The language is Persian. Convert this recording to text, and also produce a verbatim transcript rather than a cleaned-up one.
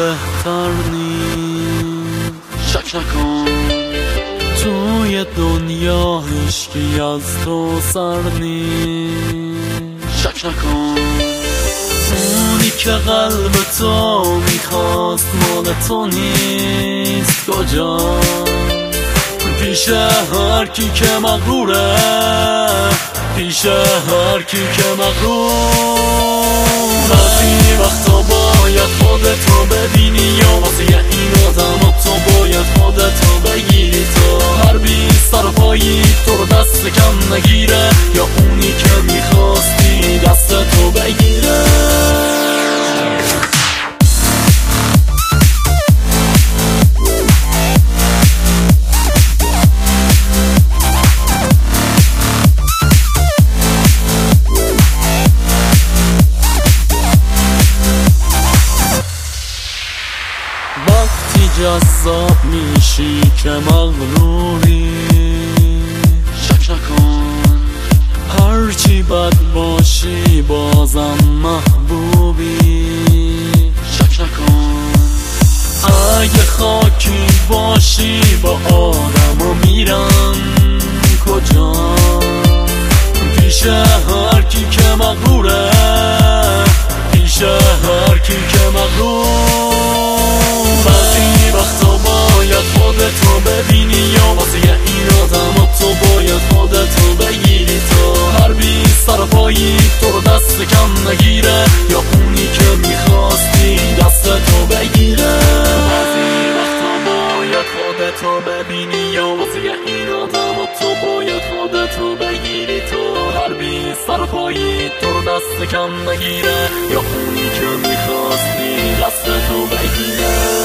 بهتر نیست. شک نکن توی دنیا هیچکی از تو سر نیست. شک نکن اونی که قلب تو میخواست مال تو نیست. کجا پیش هر کی که مغروره، پیش هر کی که مغرور. بعضی وقتا باید خودتو ببینی یا واسه این آدم تو باید خودتو بگیری تا هر بی سر پایی تو رو دست کم نگیره یا اونی که میخواستی دستتو بگیره. وقتی جذاب میشی که مغروری، شک نکن هرچی بد باشی بازم محبوبی. شک نکن اگه خاکی باشی با آدم و میرن کجا، پیش هر کی که مغروره، پیش هر کی که مغرور. بعضی وقتا باید خودتو ببینی یا واسه این آدم تو باید خودتو بگیری تا هر بی سر پایی تو رو دست کم نگیره یا اونی که میخواستی دستتو بگیره. بعضی وقتا باید خودتو ببینی یا واسه این آدم تو باید خودتو بگیری تا هر بی سر پایی تو رو دست کم نگیره یا اونی که میخواستی دستتو بگیره.